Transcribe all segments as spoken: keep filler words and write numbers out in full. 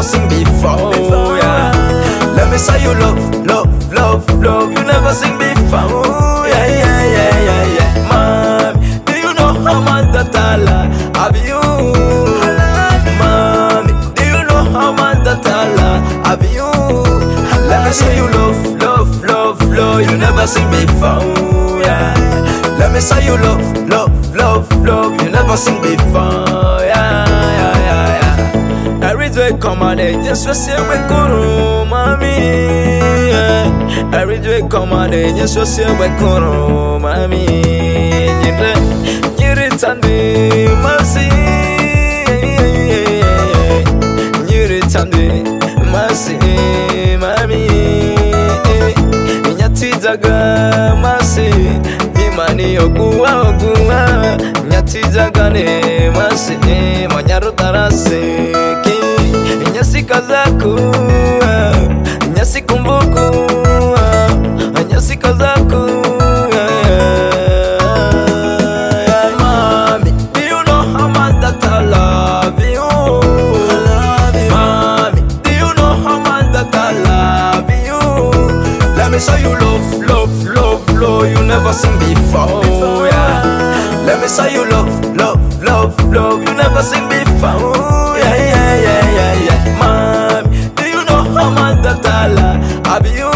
sing before. Yeah. Let me say you love, love, love, love. You never sing before. Yeah, yeah, yeah, yeah, yeah. Mom, do you know how much that I love you? Mom, do you know how much that I love you? Let me say you love, love, love, love. You never sing before. Yeah. Let me say you love, love, love, love. You never sing before. Yeah, yeah, yeah, yeah. Every day come on and just say we go, mommy. Every day come on and just say we go, mommy. You return the mercy. You return the mercy, mommy. Nyatizaga mercy. Mani oguwa oguwa nyatizaga ne masi manyaru tarase ki nyasi kazaku nyasi kumbuku nyasi kazaku. Mommy, do you know how much that I love you? Mommy, do you know how much that I love you? Let me show you love, love, love, love. You never sing before. Yeah. Let me say you love, love, love, love. You never sing before. Yeah, yeah, yeah, yeah, yeah. Mom, do you know how much that I love you?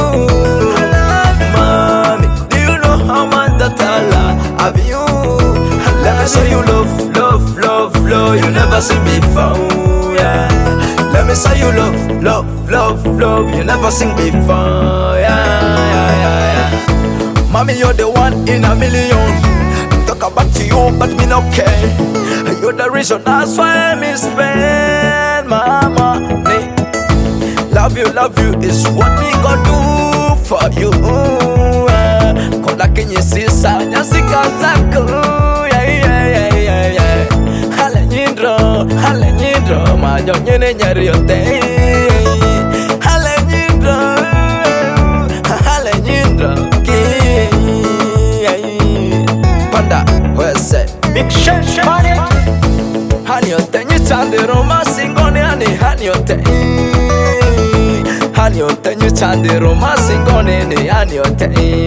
Mommy, do you know how much that I love you? Let me say you love, love, love, love. You never sing before. Yeah. Let me say you love, love, love, love. You never sing before. Yeah, yeah, yeah, yeah. Mommy, you're the one in a million. Talk about you, but me no care. You're the reason, that's why me spend my money. Love you, love you is what we gon' do for you. Kola kenye sisa, nyasi kazaku. Yeah, yeah, yeah, yeah, yeah. Hale nyindro, hale nyindro, majo nyene nyari yote. Hale nyindro, hale nyindro. Big Shensh Money. Hani yote nyitande Roma singone hani hani yote. Hani yote nyitande Roma singone ni hani yote.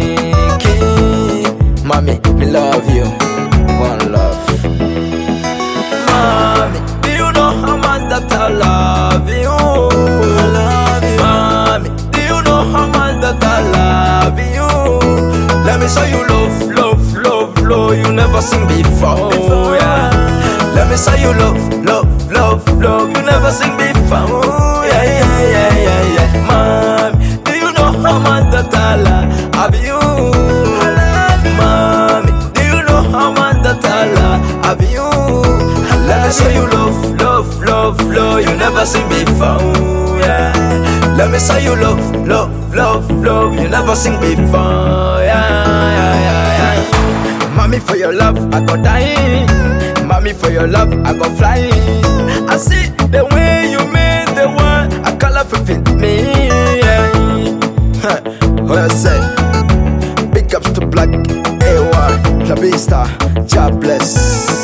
Mommy, we love you. One love. Mommy, do you know how much that I love you? I love you. Mommy, do you know how much that I love you? Let me show you love, love, love, love. You never sing before. before yeah. Let me say you love, love, love, love. You never sing before. Yeah, yeah, yeah, yeah, yeah. Mom, do you know how much that I love you? Mommy, do you know how much that I love you? Let me say you love, love, love, love. You never sing before. Yeah. Let me say you love, love, love, love. You never sing before. Yeah, yeah, yeah, yeah. Mommy, for your love, I go die. Mommy, for your love, I go fly. I see the way you made the world a colorful fit me. Yeah. What I say? Big ups to Black A Y, La Vista, God bless.